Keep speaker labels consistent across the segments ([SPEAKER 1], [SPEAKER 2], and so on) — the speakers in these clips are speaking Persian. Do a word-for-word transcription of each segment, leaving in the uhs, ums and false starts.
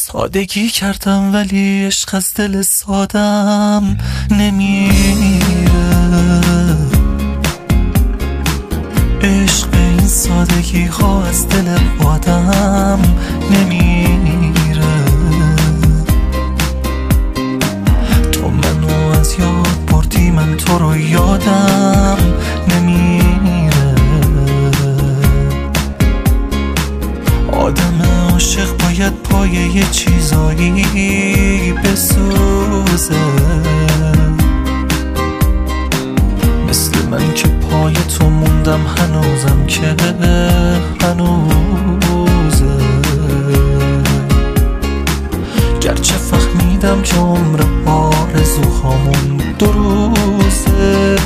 [SPEAKER 1] سادگی کردم ولی عشق از دل سادم نمیره. عشق این سادگی ها از دل آدم نمیره. تو منو از یاد بردی، من تو رو یادم نمیره. آدم عاشق باید پای یه چیزایی بسوزه، مثل من که پای تو موندم هنوزم که هنوزه. گرچه فهمیدم که عمر آرزوهامون دو روزه.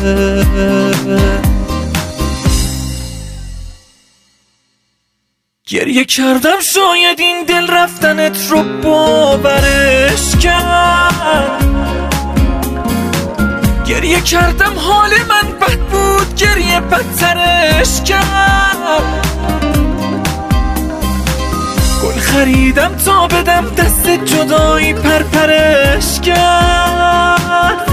[SPEAKER 1] گریه کردم شاید این دل رفتنت رو باورش کرد. گریه کردم حال من بد بود، گریه بدترش کرد. گل خریدم تا بدم دست جدایی پرپرش کرد.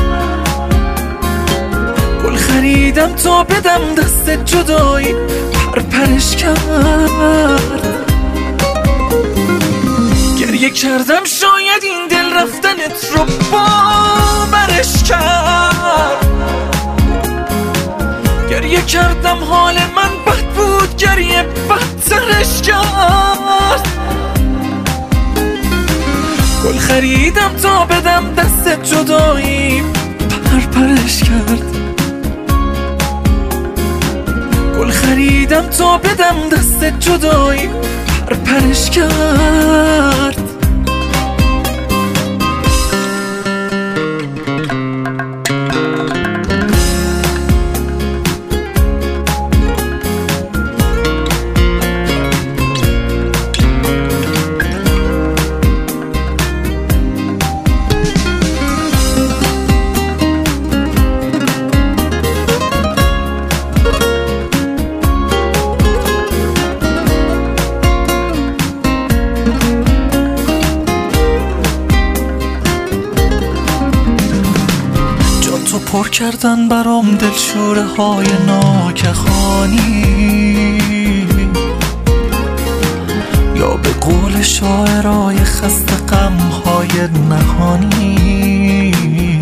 [SPEAKER 1] گل خریدم تا بدم دست جدایی پرپرش کرد. گریه کردم شاید این دل رفتنت رو باورش کرد. گریه کردم حال من بد بود، گریه بدترش کرد. گل خریدم تا بدم دست جدایی پرپرش کرد. گل خریدم تا بدم دست جدایی پرپرش کرد. پر کردن برام دلشوره های ناگهانی، یا به قول شاعرای خسته غم های نهانی.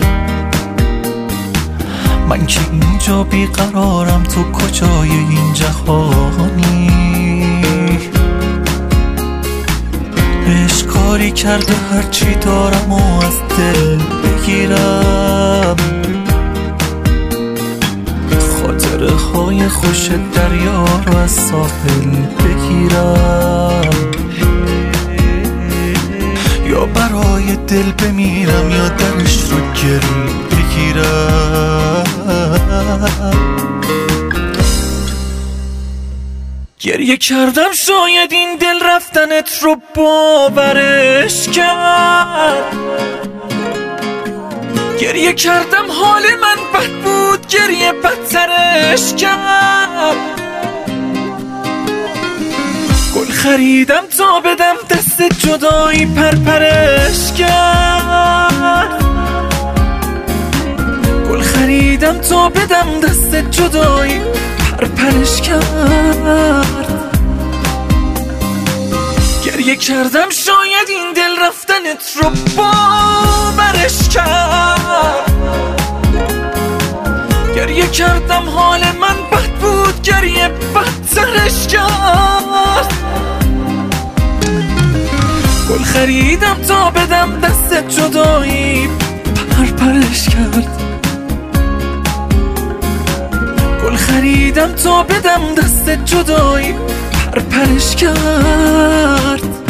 [SPEAKER 1] من که اینجا بیقرارم، تو کجای این جهانی؟ عشق کاری کرده هرچی دارم و از دل بگیرم. خاطره های خوش دریا رو از ساحل بگیرم، یا برای دل بمیرم یا درش رو گری بگیرم. گریه کردم شاید این دل رفتنت رو باورش کرد. گریه کردم حال من بد بود، گریه بدترش کرد. گل خریدم تا بدم دست جدایی پرپرش کرد. گل خریدم تا بدم دست جدایی پرپرش کرد. گریه کردم شاید این دل رفتنت رو باورش کرد. گریه کردم حال من بد بود، گریه بدترش کرد. گل خریدم تا بدم دست جدایی پرپرش کرد. گل خریدم تا بدم دست جدایی پرپرش کرد.